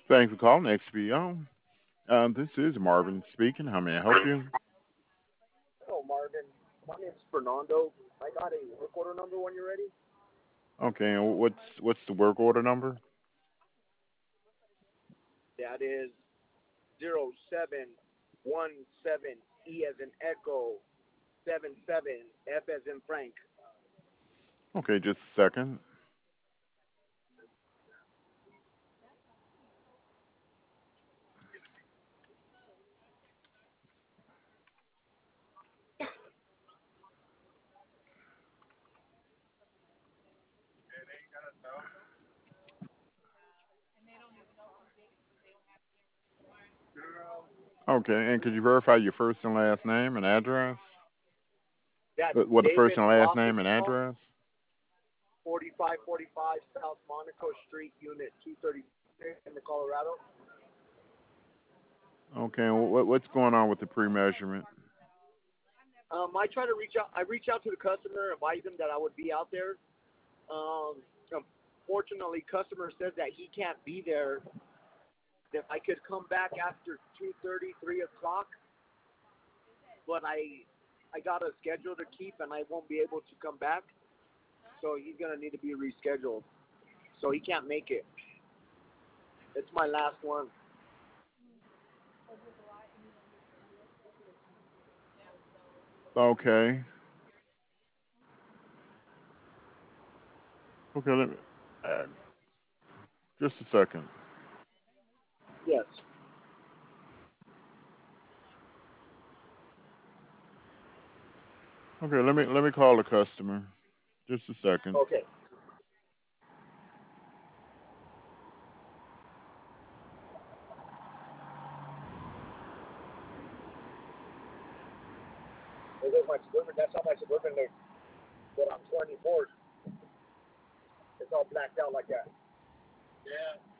Thanks for calling XPO. This is Marvin speaking. How may I help you? Hello, Marvin. My name's Fernando. I got a work order number when you're ready. Okay, and what's the work order number? That is 0717 E as in Echo 77 F as in Frank. Okay, just a second. Okay, and could you verify your first and last name and address? That's What the first David and last name and Rossenthal, address? 4545 South Monaco Street, Unit 236 in the Colorado. Okay, and what's going on with the pre-measurement? I try to reach out. I reach out to the customer, advise him that I would be out there. Um, Unfortunately, customer says that he can't be there. If I could come back after 2:30, 3 o'clock, but I got a schedule to keep and I won't be able to come back. So he's gonna need to be rescheduled. So he can't make it. It's my last one. Okay, okay, uh, just a second. Yes. Okay, let me call the customer. Just a second. Okay. There goes my suburban. That's how my suburban looks. But I'm 24. It's all blacked out like that. Yeah.